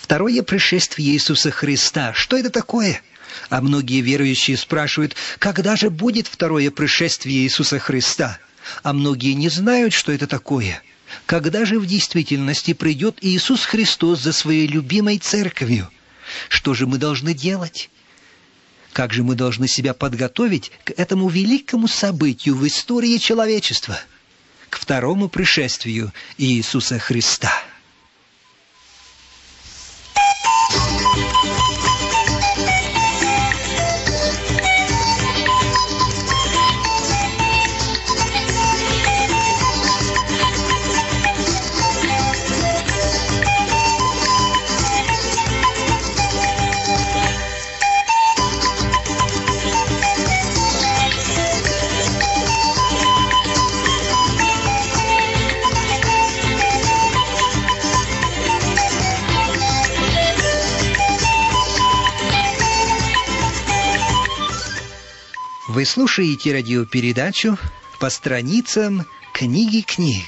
Второе пришествие Иисуса Христа. Что это такое? А многие верующие спрашивают, когда же будет второе пришествие Иисуса Христа? А многие не знают, что это такое. Когда же в действительности придет Иисус Христос за своей любимой церковью? Что же мы должны делать? Как же мы должны себя подготовить к этому великому событию в истории человечества, к второму пришествию Иисуса Христа? Вы слушаете радиопередачу «По страницам книги книг».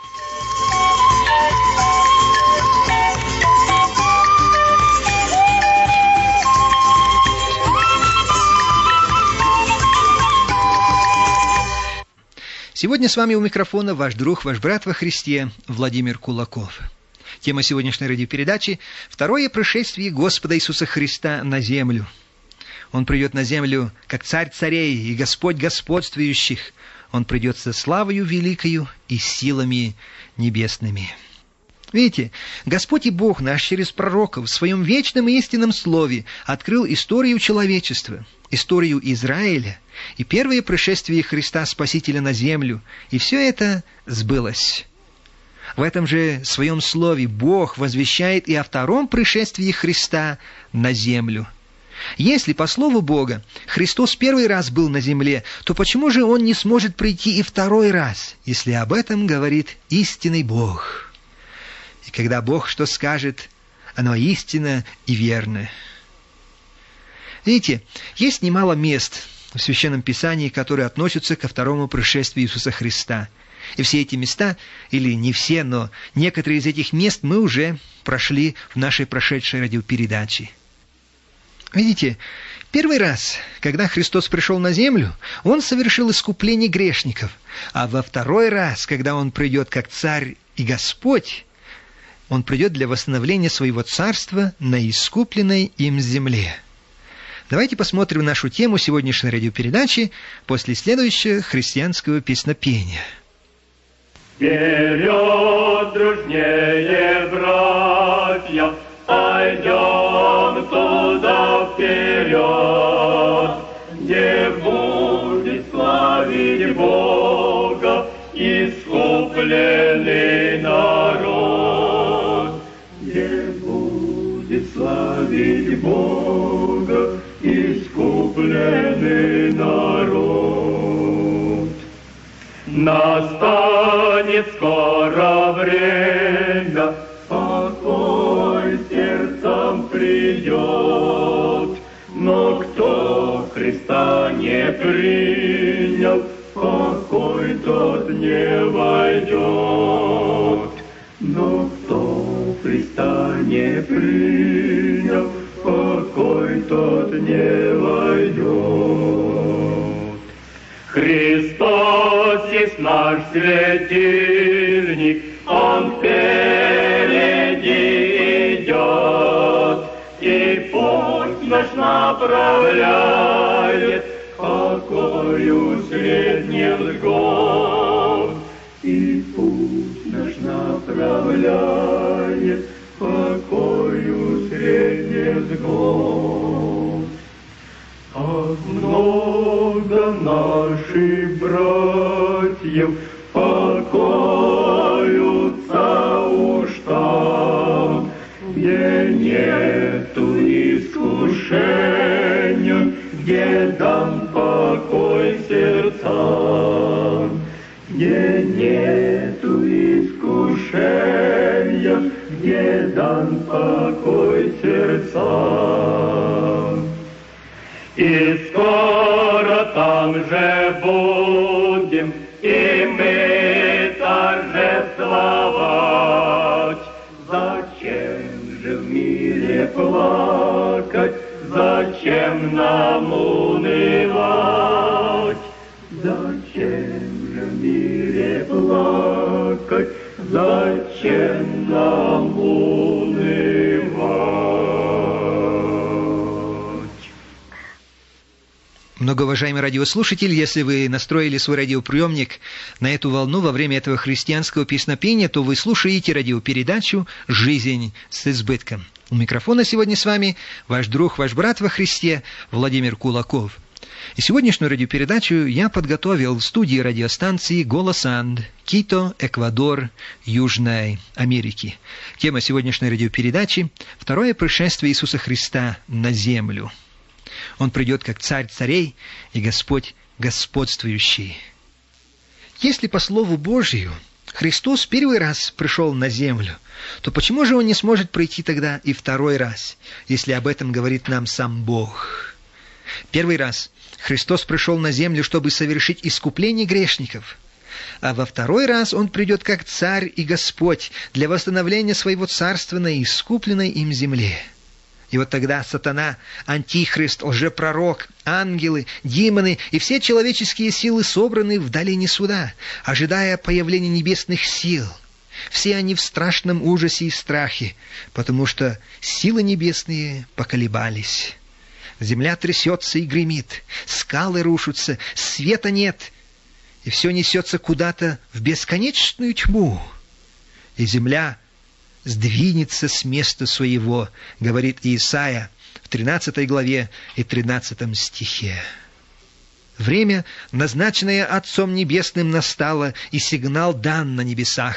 Сегодня с вами у микрофона ваш друг, ваш брат во Христе Владимир Кулаков. Тема сегодняшней радиопередачи – второе пришествие Господа Иисуса Христа на землю. Он придет на землю, как Царь царей и Господь господствующих. Он придет со славою великою и силами небесными. Видите, Господь и Бог наш через пророков в Своем вечном и истинном Слове открыл историю человечества, историю Израиля и первое пришествие Христа Спасителя на землю. И все это сбылось. В этом же Своем Слове Бог возвещает и о втором пришествии Христа на землю. Если, по слову Бога, Христос первый раз был на земле, то почему же Он не сможет прийти и второй раз, если об этом говорит истинный Бог? И когда Бог что скажет, оно истинно и верно. Видите, есть немало мест в Священном Писании, которые относятся ко второму пришествию Иисуса Христа. И все эти места, или не все, но некоторые из этих мест мы уже прошли в нашей прошедшей радиопередаче. Видите, первый раз, когда Христос пришел на землю, Он совершил искупление грешников, а во второй раз, когда Он придет как Царь и Господь, Он придет для восстановления Своего Царства на искупленной им земле. Давайте посмотрим нашу тему сегодняшней радиопередачи после следующего христианского песнопения. Вперед, дружнее, братья, пойдем туда вперед, где будет славить Бога искупленный народ, где будет славить Бога искупленный народ. Настанет скоро время, покой сердцам придет, но кто Христа не принял, покой тот не войдет. Но кто Христа не принял, покой тот не войдет. Христос есть наш светильник, Он впереди идет, и путь наш направляет покою средь невзгод. И путь наш направляет покою средь невзгод. Как много наших братьев покоются уж там, где нету искушения, где дан покой сердцам, где нету искушения, где дан покой сердцам. И скоро там же будем и мы торжествовать. Зачем же же в мире плакать? Зачем нам унывать? Зачем же в мире плакать? Зачем нам унывать? Многоуважаемый радиослушатель, если вы настроили свой радиоприемник на эту волну во время этого христианского песнопения, то вы слушаете радиопередачу «Жизнь с избытком». У микрофона сегодня с вами ваш друг, ваш брат во Христе Владимир Кулаков. И сегодняшнюю радиопередачу я подготовил в студии радиостанции «Голос Анд», Кито, Эквадор, Южной Америки. Тема сегодняшней радиопередачи – второе пришествие Иисуса Христа на землю. Он придет как Царь царей и Господь господствующий. Если по Слову Божию Христос первый раз пришел на землю, то почему же Он не сможет прийти тогда и второй раз, если об этом говорит нам сам Бог? Первый раз Христос пришел на землю, чтобы совершить искупление грешников, а во второй раз Он придет как Царь и Господь для восстановления Своего царства на искупленной им земле. И вот тогда сатана, антихрист, лжепророк, ангелы, демоны и все человеческие силы собраны в долине суда, ожидая появления небесных сил. Все они в страшном ужасе и страхе, потому что силы небесные поколебались. Земля трясется и гремит, скалы рушатся, света нет, и все несется куда-то в бесконечную тьму. И земля сдвинется с места своего, говорит Исаия в 13 главе и 13 стихе. Время, назначенное Отцом Небесным, настало, и сигнал дан на небесах.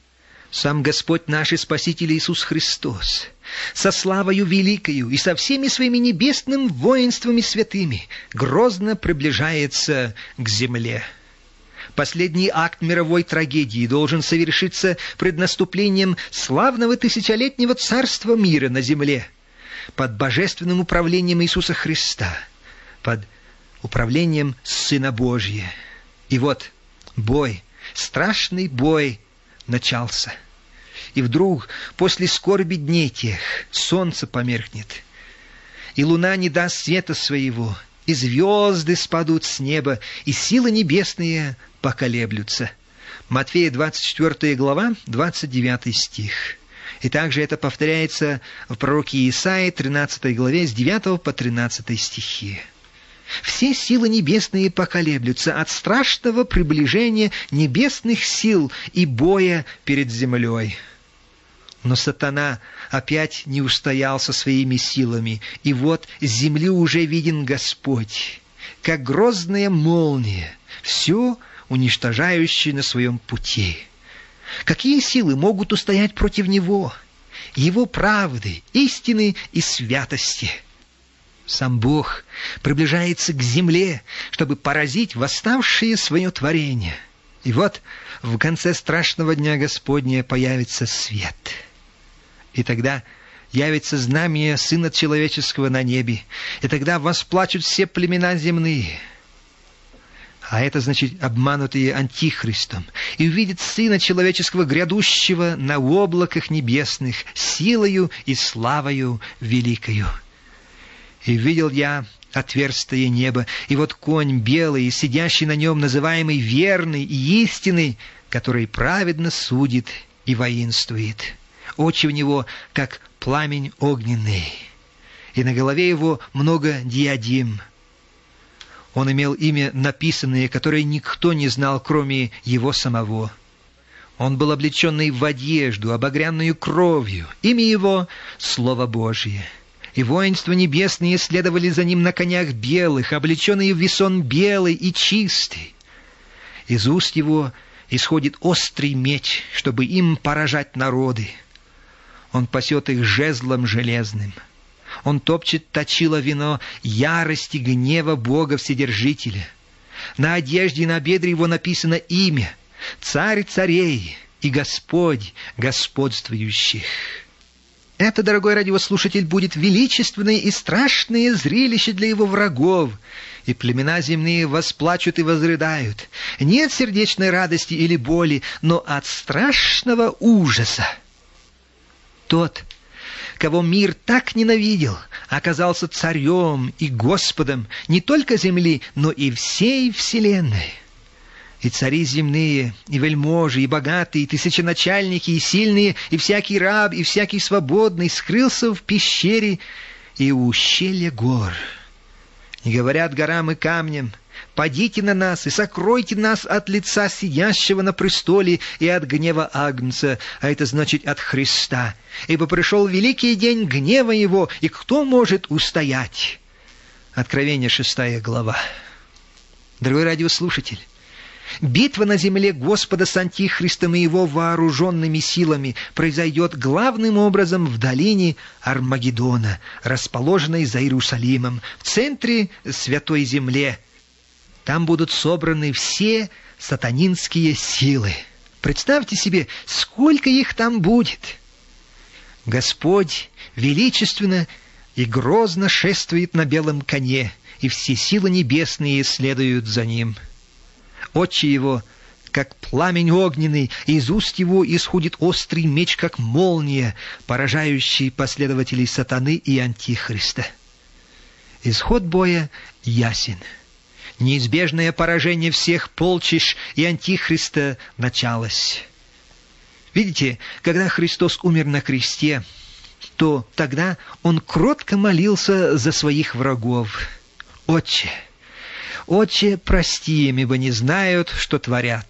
Сам Господь наш и Спаситель Иисус Христос со славою великою и со всеми своими небесным воинствами святыми грозно приближается к земле. Последний акт мировой трагедии должен совершиться пред наступлением славного тысячелетнего царства мира на земле, под божественным управлением Иисуса Христа, под управлением Сына Божия. И вот бой, страшный бой начался. И вдруг, после скорби дней тех, солнце померкнет, и луна не даст света своего, и звезды спадут с неба, и силы небесные поколеблются. Матфея 24 глава, 29 стих. И также это повторяется в пророке Исаии 13 главе с 9 по 13 стихи. Все силы небесные поколеблются от страшного приближения небесных сил и боя перед землей. Но сатана опять не устоял со своими силами, и вот с земли уже виден Господь, как грозная молния, все уничтожающее на своем пути. Какие силы могут устоять против Него, Его правды, истины и святости? Сам Бог приближается к земле, чтобы поразить восставшее свое творение. И вот в конце страшного дня Господня появится свет. И тогда явится знамение Сына Человеческого на небе, и тогда восплачут все племена земные. А это значит обманутые антихристом, и увидят Сына Человеческого грядущего на облаках небесных, силою и славою великою. И видел я отверстие неба, и вот конь белый, и сидящий на нем, называемый верный и истинный, который праведно судит и воинствует. Очи у него, как пламень огненный, и на голове его много диадим. Он имел имя написанное, которое никто не знал, кроме его самого. Он был облеченный в одежду, обогрянную кровью. Имя его — Слово Божие. И воинства небесные следовали за ним на конях белых, облеченные в весон белый и чистый. Из уст его исходит острый меч, чтобы им поражать народы. Он пасет их жезлом железным. Он топчет точило вино ярости гнева Бога Вседержителя. На одежде и на бедре его написано имя — Царь царей и Господь господствующих. Это, дорогой радиослушатель, будет величественное и страшное зрелище для его врагов, и племена земные восплачут и возрыдают. Не от сердечной радости или боли, но от страшного ужаса. Тот, кого мир так ненавидел, оказался царем и Господом не только земли, но и всей вселенной. И цари земные, и вельможи, и богатые, и тысяченачальники, и сильные, и всякий раб, и всякий свободный скрылся в пещере и у ущелья гор. И говорят горам и камням: «Падите на нас и сокройте нас от лица сидящего на престоле и от гнева Агнца», а это значит от Христа. «Ибо пришел великий день гнева Его, и кто может устоять?» Откровение 6 глава. Дорогой радиослушатель, битва на земле Господа с Антихристом и его вооруженными силами произойдет главным образом в долине Армагеддона, расположенной за Иерусалимом, в центре Святой Земле. Там будут собраны все сатанинские силы. Представьте себе, сколько их там будет. Господь величественно и грозно шествует на белом коне, и все силы небесные следуют за ним. Очи его, как пламень огненный, и из уст его исходит острый меч, как молния, поражающий последователей сатаны и Антихриста. Исход боя ясен. Неизбежное поражение всех полчищ и Антихриста началось. Видите, когда Христос умер на кресте, то тогда Он кротко молился за своих врагов: «Отче, Отче, прости им, ибо не знают, что творят».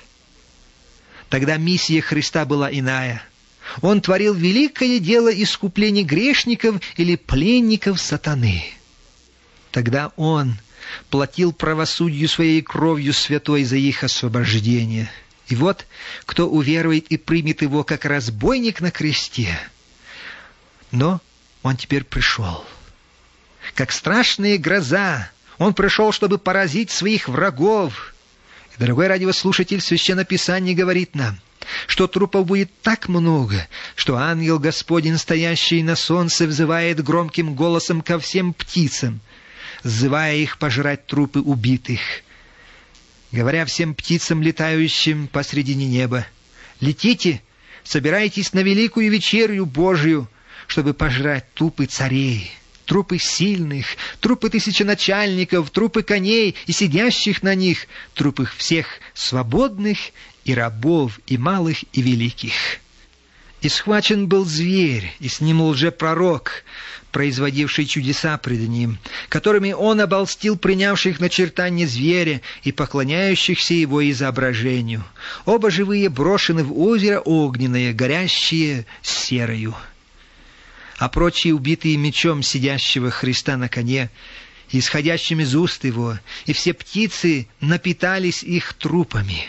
Тогда миссия Христа была иная. Он творил великое дело искупления грешников или пленников сатаны. Тогда Он платил правосудию своей кровью святой за их освобождение. И вот, кто уверует и примет Его как разбойник на кресте. Но Он теперь пришел. Как страшная гроза, Он пришел, чтобы поразить своих врагов. И, дорогой радиослушатель, Священное Писание говорит нам, что трупов будет так много, что ангел Господень, стоящий на солнце, взывает громким голосом ко всем птицам, сзывая их пожрать трупы убитых, говоря всем птицам, летающим посредине неба: «Летите, собирайтесь на великую вечерю Божию, чтобы пожрать трупы царей, трупы сильных, трупы тысяченачальников, трупы коней и сидящих на них, трупы всех свободных и рабов, и малых, и великих». И схвачен был зверь, и с ним лжепророк, производивший чудеса пред ним, которыми он обольстил принявших начертание зверя и поклоняющихся его изображению. Оба живые брошены в озеро огненное, горящее серою. А прочие, убитые мечом сидящего Христа на коне, исходящим из уст его, и все птицы напитались их трупами.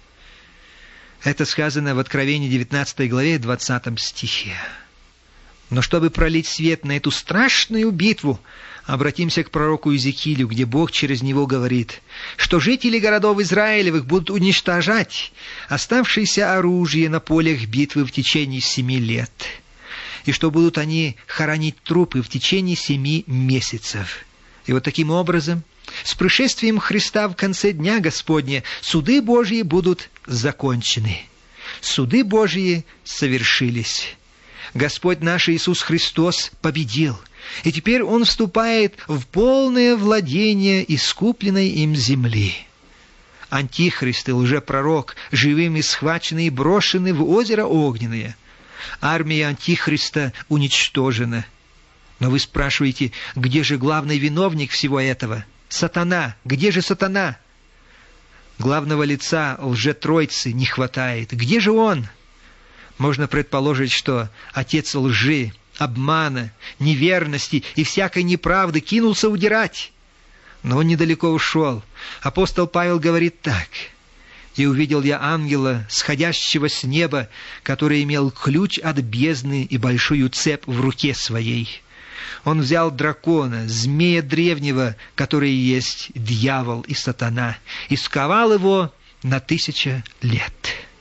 Это сказано в Откровении 19 главе 20 стихе. Но чтобы пролить свет на эту страшную битву, обратимся к пророку Иезекиилю, где Бог через него говорит, что жители городов Израилевых будут уничтожать оставшееся оружие на полях битвы в течение 7 лет, и что будут они хоронить трупы в течение 7 месяцев. И вот таким образом, с пришествием Христа в конце Дня Господня, суды Божьи будут закончены. Суды Божьи совершились. Господь наш Иисус Христос победил, и теперь Он вступает в полное владение искупленной им земли. Антихрист и лжепророк живыми схвачены и брошены в озеро огненное. Армия Антихриста уничтожена. Но вы спрашиваете, где же главный виновник всего этого? Сатана. Где же сатана? Главного лица лжетройцы не хватает. Где же он? Можно предположить, что отец лжи, обмана, неверности и всякой неправды кинулся удирать. Но он недалеко ушел. Апостол Павел говорит так: «И увидел я ангела, сходящего с неба, который имел ключ от бездны и большую цепь в руке своей. Он взял дракона, змея древнего, который есть дьявол и сатана, и сковал его на 1000 лет.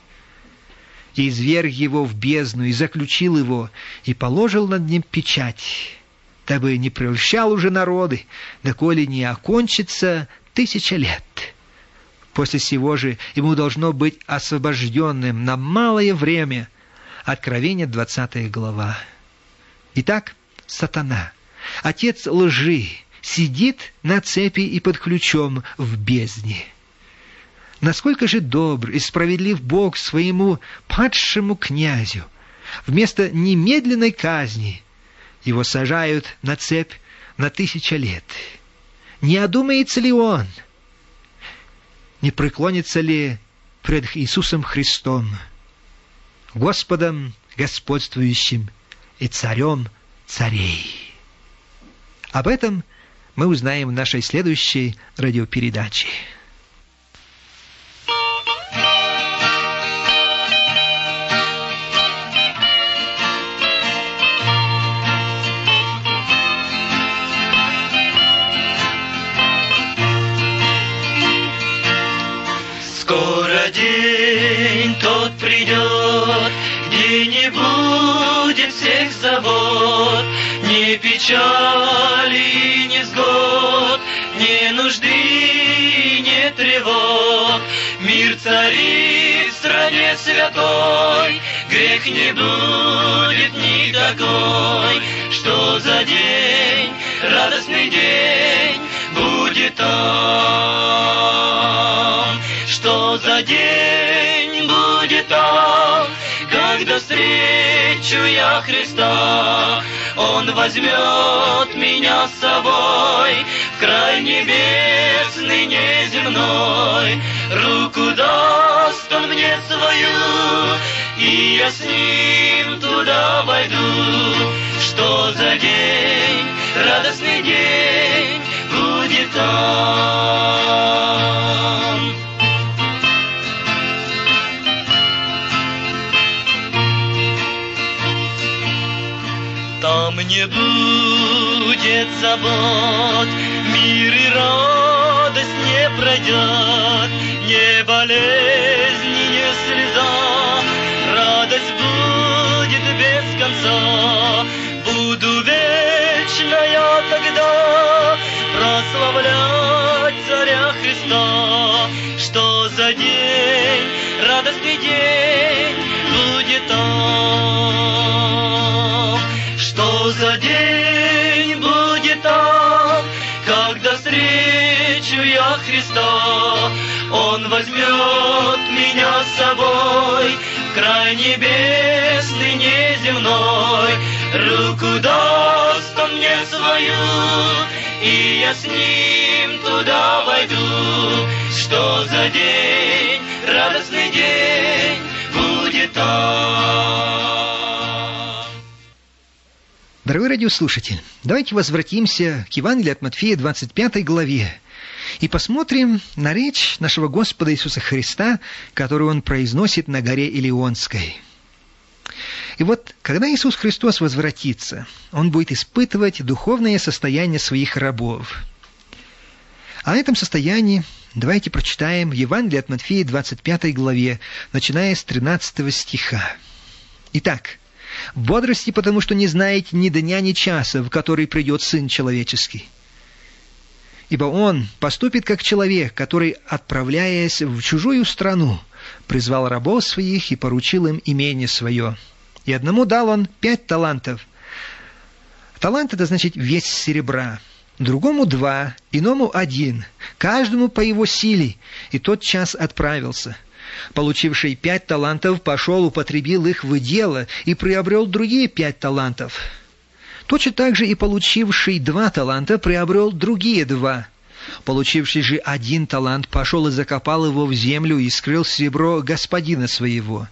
И изверг его в бездну, и заключил его, и положил над ним печать, дабы не прельщал уже народы, доколе не окончится 1000 лет. После сего же ему должно быть освобожденным на малое время». Откровение 20 глава. Итак, сатана, отец лжи, сидит на цепи и под ключом в бездне. Насколько же добр и справедлив Бог своему падшему князю! Вместо немедленной казни его сажают на цепь на 1000 лет. Не одумается ли он? Не преклонится ли пред Иисусом Христом, Господом господствующим и Царем царей? Об этом мы узнаем в нашей следующей радиопередаче. Скоро день тот придет, где не будет всех забот, ни печали, ни невзгод, ни нужды, ни тревог. Мир царит в стране святой, грех не будет никакой. Что за день, радостный день будет там? Что за день будет там, когда встречу я Христа? Он возьмет меня с собой в край небесный, неземной. Руку даст он мне свою, и я с ним туда войду. Что за день, радостный день будет там? Там не будет забот, мир и радость не пройдет, не болезни, не слеза, радость будет без конца. Буду вечно я тогда прославлять Царя Христа. Что за день, радостный день будет там? Что за день будет там, когда встречу я Христа? Он возьмет меня с собой в край небесный, неземной. Руку даст он мне свою, и я с ним туда войду. Что за день, радостный день будет там? Дорогой радиослушатель, давайте возвратимся к Евангелию от Матфея, 25 главе, и посмотрим на речь нашего Господа Иисуса Христа, которую Он произносит на горе Илионской. И вот, когда Иисус Христос возвратится, Он будет испытывать духовное состояние своих рабов. О этом состоянии давайте прочитаем в Евангелии от Матфея, 25 главе, начиная с 13 стиха. Итак, «В бодрости, потому что не знаете ни дня, ни часа, в который придет Сын Человеческий. Ибо Он поступит как человек, который, отправляясь в чужую страну, призвал рабов своих и поручил им имение свое. И одному дал Он 5 талантов. Талант — это значит весь серебра. Другому 2, иному 1, каждому по его силе, и тот час отправился. Получивший 5 талантов пошел, употребил их в дело и приобрел другие 5 талантов. Точно так же и получивший 2 таланта приобрел другие 2. Получивший же 1 талант пошел и закопал его в землю и скрыл серебро господина своего.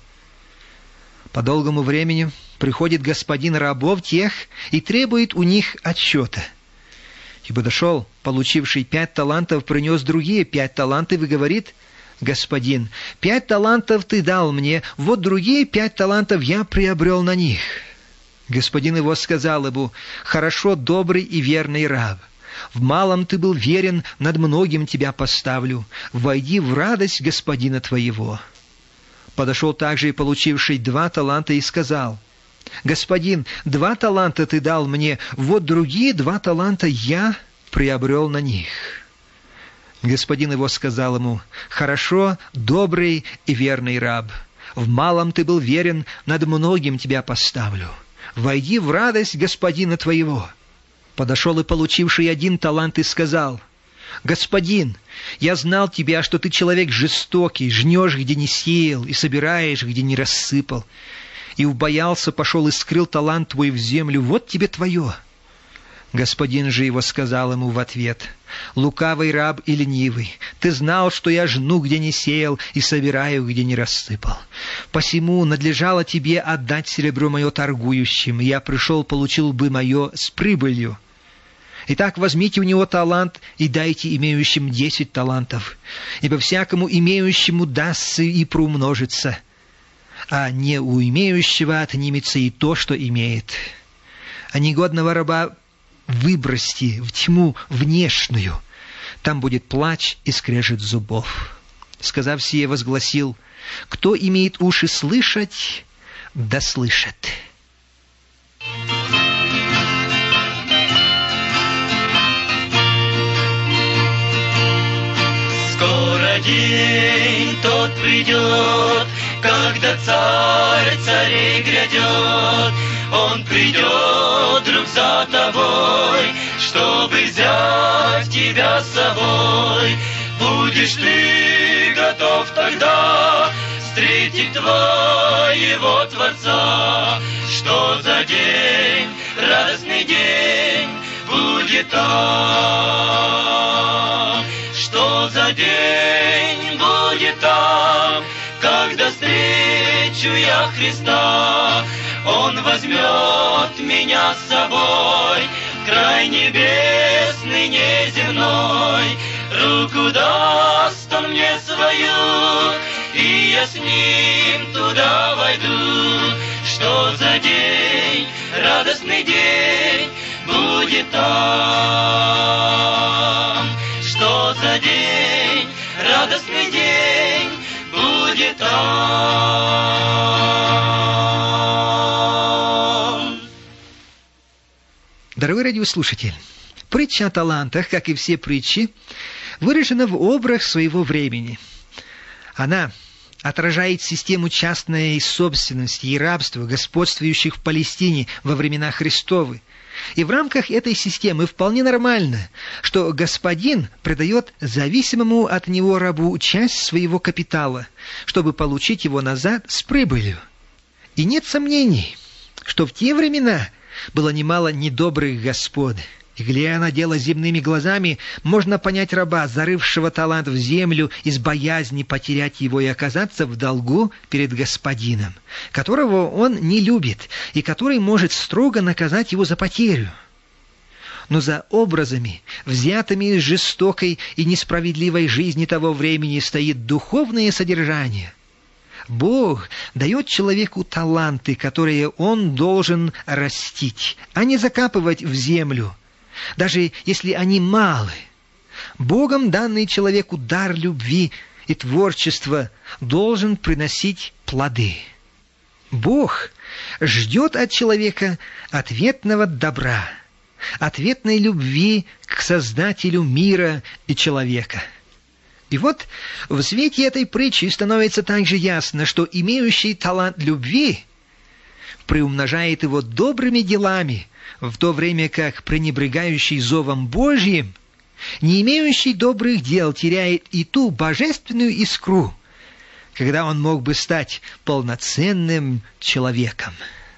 По долгому времени приходит господин рабов тех и требует у них отчета. И подошел, получивший 5 талантов, принес другие 5 талантов и говорит: «Господин, 5 талантов ты дал мне, вот другие 5 талантов я приобрел на них». Господин его сказал ему: «Хорошо, добрый и верный раб. В малом ты был верен, над многим тебя поставлю. Войди в радость господина твоего». Подошел также и получивший 2 таланта и сказал: «Господин, 2 таланта ты дал мне, вот другие 2 таланта я приобрел на них». Господин его сказал ему: «Хорошо, добрый и верный раб. В малом ты был верен, над многим тебя поставлю. войди в радость господина твоего». Подошел и получивший 1 талант и сказал: «Господин, я знал тебя, что ты человек жестокий, жнешь, где не сеял, и собираешь, где не рассыпал. И убоялся, пошел и скрыл талант твой в землю, вот тебе твое». Господин же его сказал ему в ответ: «Лукавый раб и ленивый, ты знал, что я жну, где не сеял, и собираю, где не рассыпал. Посему надлежало тебе отдать серебро мое торгующим, и я пришел, получил бы мое с прибылью. Итак, возьмите у него талант и дайте имеющим 10 талантов, ибо всякому имеющему дастся и приумножится, а не у имеющего отнимется и то, что имеет. А негодного раба выбросьте в тьму внешнюю, там будет плач и скрежет зубов». Сказав сие, возгласил: «Кто имеет уши слышать, да слышит». Скоро день тот придет, когда царь царей грядет. Он придет, друг, за тобой, чтобы взять тебя с собой. Будешь ты готов тогда встретить твоего Творца? Что за день, радостный день будет там? Что за день будет там, когда встречу я Христа? Он возьмет меня с собой, край небесный, неземной. Руку даст он мне свою, и я с ним туда войду. Что за день, радостный день будет там? Что за день, радостный день будет там? Дорогой радиослушатель, притча о талантах, как и все притчи, выражена в образ своего времени. Она отражает систему частной собственности и рабства, господствующих в Палестине во времена Христовы. И в рамках этой системы вполне нормально, что господин придает зависимому от него рабу часть своего капитала, чтобы получить его назад с прибылью. И нет сомнений, что в те времена было немало недобрых господ. И, глядя на дело земными глазами, можно понять раба, зарывшего талант в землю из боязни потерять его и оказаться в долгу перед господином, которого он не любит и который может строго наказать его за потерю. Но за образами, взятыми из жестокой и несправедливой жизни того времени, стоит духовное содержание. Бог дает человеку таланты, которые он должен растить, а не закапывать в землю, даже если они малы. Богом данный человеку дар любви и творчества должен приносить плоды. Бог ждет от человека ответного добра, ответной любви к Создателю мира и человека. И вот в свете этой притчи становится также ясно, что имеющий талант любви приумножает его добрыми делами, в то время как пренебрегающий зовом Божьим, не имеющий добрых дел, теряет и ту божественную искру, когда он мог бы стать полноценным человеком.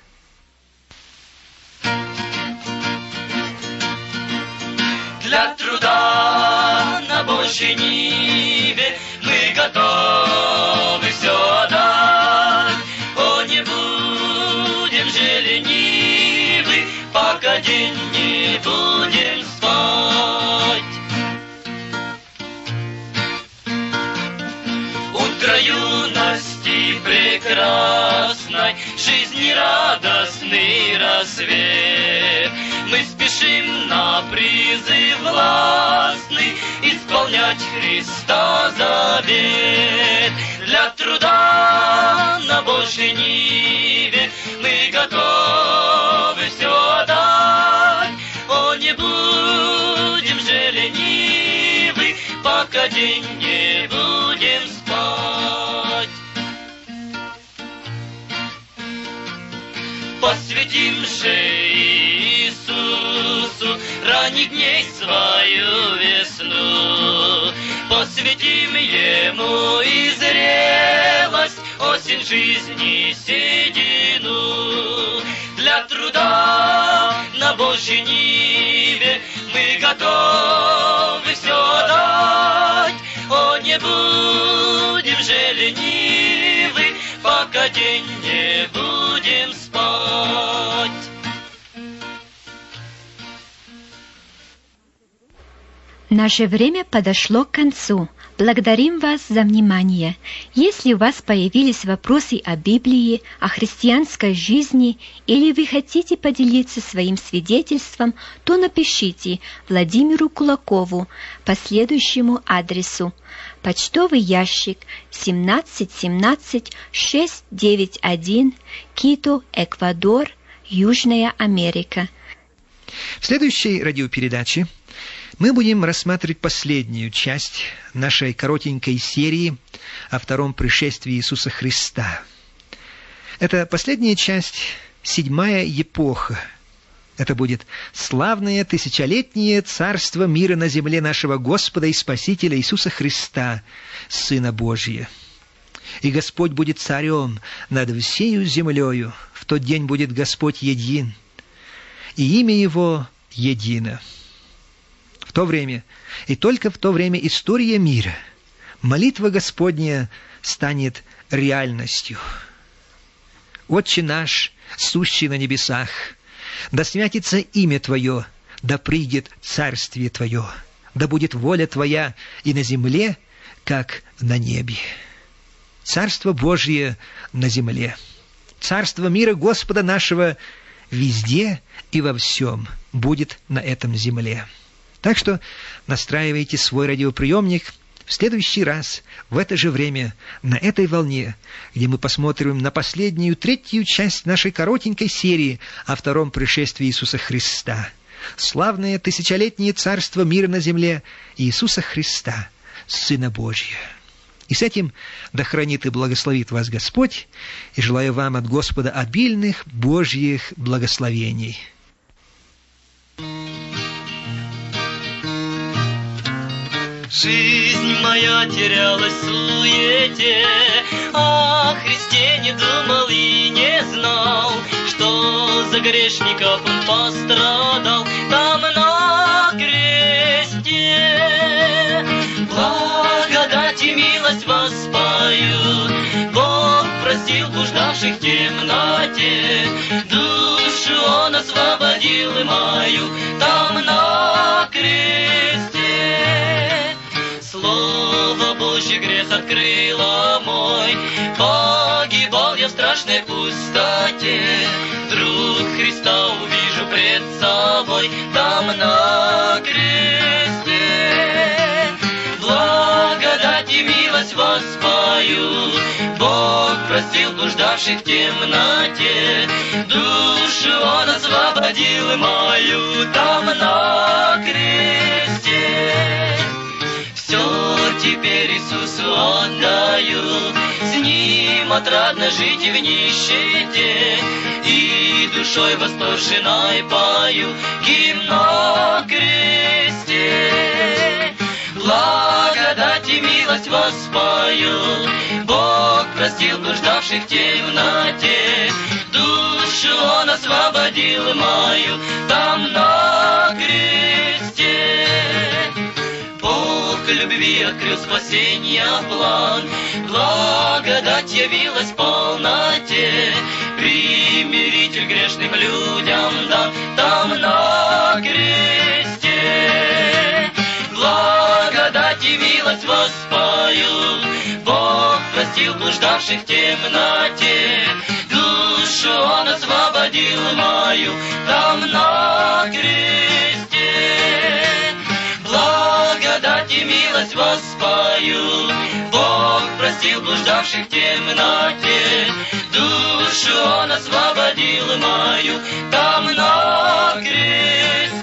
Для труда на Божьей ниве мы готовы все отдать. О, не будем же ленивы, пока день не будем спать. Утро юности прекрасной, жизни радостный рассвет. Мы спешим на призыв властный исполнять Христа завет. Для труда на Божьей ниве мы готовы все отдать. О, не будем же ленивы, пока день не будем спать. Посвяти Посвятим же Иисусу ранних дней свою весну. Посвятим Ему и зрелость, осень жизни седину. Для труда на Божьей ниве мы готовы все отдать. О, не будем же ленивы, пока день не будем спать. Наше время подошло к концу. Благодарим вас за внимание. Если у вас появились вопросы о Библии, о христианской жизни, или вы хотите поделиться своим свидетельством, то напишите Владимиру Кулакову по следующему адресу: почтовый ящик 1717691, Кито, Эквадор, Южная Америка. В следующей радиопередаче мы будем рассматривать последнюю часть нашей коротенькой серии о втором пришествии Иисуса Христа. Это последняя часть, 7-я эпоха. Это будет славное тысячелетнее царство мира на земле нашего Господа и Спасителя Иисуса Христа, Сына Божия. И Господь будет царем над всею землею. В тот день будет Господь един, и имя Его едино. В то время, и только в то время история мира, молитва Господня станет реальностью. Отче наш, сущий на небесах, да святится имя Твое, да придет царствие Твое, да будет воля Твоя и на земле, как на небе. Царство Божие на земле, царство мира Господа нашего везде и во всем будет на этом земле. Так что настраивайте свой радиоприемник в следующий раз, в это же время, на этой волне, где мы посмотрим на последнюю, 3-ю часть нашей коротенькой серии о втором пришествии Иисуса Христа. Славное тысячелетнее царство мира на земле Иисуса Христа, Сына Божия. И с этим да хранит и благословит вас Господь, и желаю вам от Господа обильных Божьих благословений. Жизнь моя терялась в суете, о Христе не думал и не знал, что за грешников Он пострадал там на кресте. Благодать и милость воспою, Бог простил блуждавших в темноте, душу Он освободил мою там на кресте. Слово Божье грех открыло мой, погибал я в страшной пустоте. Вдруг Христа увижу пред собой там на кресте. Благодать и милость воспою, Бог простил блуждавших в темноте, душу Он освободил мою там на кресте. Все теперь Иисусу отдаю, с Ним отрадно жить в нищете, и душой восторженной пою гимн на кресте. Благодать и милость воспою, Бог простил блуждавших в темноте, душу Он освободил мою там на кресте. Бог любви открыл спасения план, благодать явилась в полноте, примиритель грешным людям дан там на кресте. Благодать и милость воспою, Бог простил блуждавших в темноте, душу Он освободил мою там на кресте. Благодать и милость воспою, Бог простил блуждавших в темноте, душу Он освободил мою там на кресте.